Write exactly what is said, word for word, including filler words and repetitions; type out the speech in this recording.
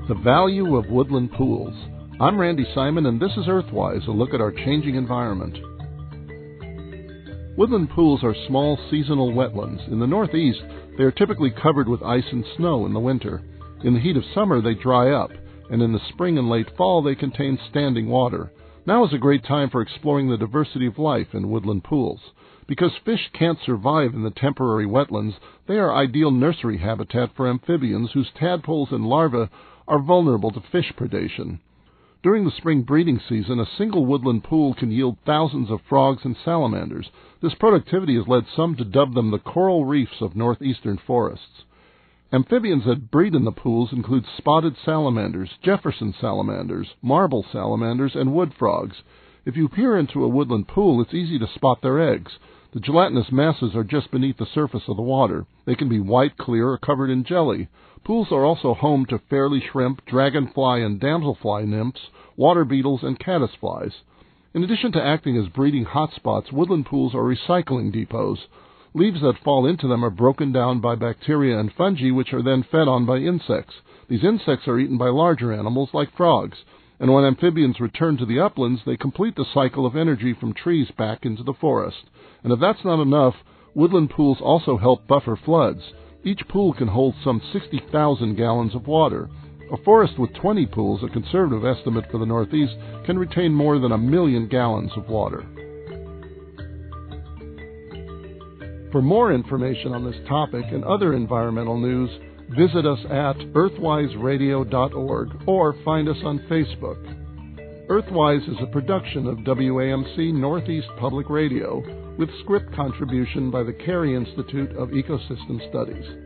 The value of woodland pools. I'm Randy Simon, and this is Earthwise, a look at our changing environment. Woodland pools are small seasonal wetlands. In the Northeast, they are typically covered with ice and snow in the winter. In the heat of summer, they dry up, and in the spring and late fall, they contain standing water. Now is a great time for exploring the diversity of life in woodland pools. Because fish can't survive in the temporary wetlands, they are ideal nursery habitat for amphibians whose tadpoles and larvae are vulnerable to fish predation. During the spring breeding season, a single woodland pool can yield thousands of frogs and salamanders. This productivity has led some to dub them the coral reefs of northeastern forests. Amphibians that breed in the pools include spotted salamanders, Jefferson salamanders, marble salamanders, and wood frogs. If you peer into a woodland pool, it's easy to spot their eggs. The gelatinous masses are just beneath the surface of the water. They can be white, clear, or covered in jelly. Pools are also home to fairly shrimp, dragonfly and damselfly nymphs, water beetles, and caddisflies. In addition to acting as breeding hotspots, woodland pools are recycling depots. Leaves that fall into them are broken down by bacteria and fungi, which are then fed on by insects. These insects are eaten by larger animals like frogs. And when amphibians return to the uplands, they complete the cycle of energy from trees back into the forest. And if that's not enough, woodland pools also help buffer floods. Each pool can hold some sixty thousand gallons of water. A forest with twenty pools, a conservative estimate for the Northeast, can retain more than a million gallons of water. For more information on this topic and other environmental news, visit us at earthwise radio dot org or find us on Facebook. Earthwise is a production of W A M C Northeast Public Radio with script contribution by the Carey Institute of Ecosystem Studies.